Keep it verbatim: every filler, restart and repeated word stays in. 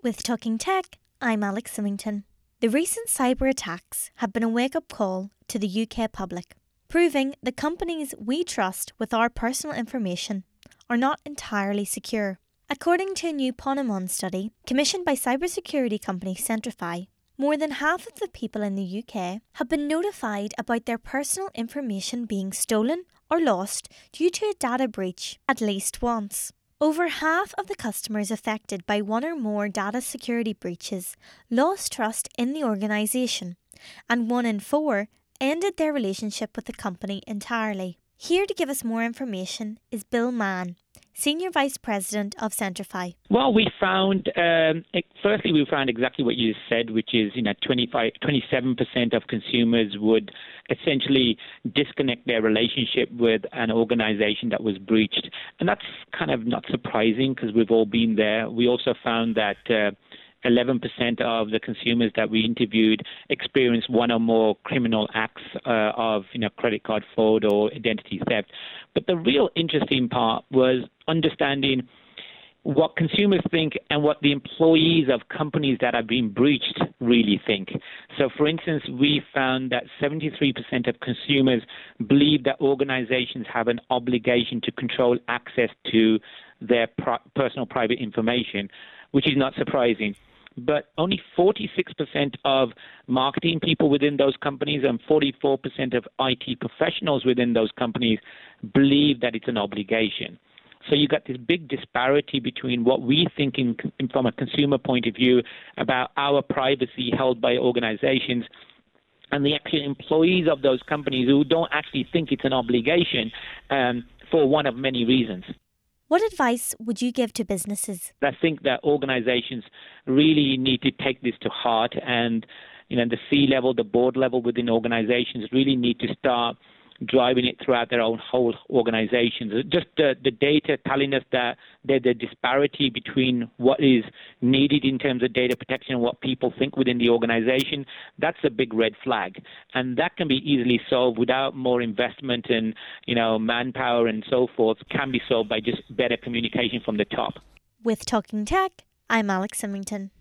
With Talking Tech, I'm Alex Symington. The recent cyber attacks have been a wake-up call to the U K public, proving the companies we trust with our personal information are not entirely secure. According to a new Ponemon study commissioned by cybersecurity company Centrify, more than half of the people in the U K have been notified about their personal information being stolen or lost due to a data breach at least once. Over half of the customers affected by one or more data security breaches lost trust in the organisation, and one in four ended their relationship with the company entirely. Here to give us more information is Bill Mann, Senior Vice President of Centrify. Well, we found, um, firstly, we found exactly what you said, which is, you know, twenty-five, twenty-seven percent of consumers would essentially disconnect their relationship with an organization that was breached. And that's kind of not surprising because we've all been there. We also found that uh, eleven percent of the consumers that we interviewed experienced one or more criminal acts uh, of, you know, credit card fraud or identity theft. But the real interesting part was understanding what consumers think and what the employees of companies that have been breached really think. So, for instance, we found that seventy-three percent of consumers believe that organizations have an obligation to control access to their pro- personal private information, which is not surprising. But only forty-six percent of marketing people within those companies and forty-four percent of I T professionals within those companies believe that it's an obligation. So you've got this big disparity between what we think in, in, from a consumer point of view about our privacy held by organizations and the actual employees of those companies who don't actually think it's an obligation um, for one of many reasons. What advice would you give to businesses? I think that organizations really need to take this to heart, and you know, the C-level, the board level within organizations really need to start driving it throughout their own whole organizations. Just the, the data telling us that there's a disparity between what is needed in terms of data protection and what people think within the organization, that's a big red flag. And that can be easily solved without more investment and, you know, manpower and so forth. Can be solved by just better communication from the top. With Talking Tech, I'm Alex Symington.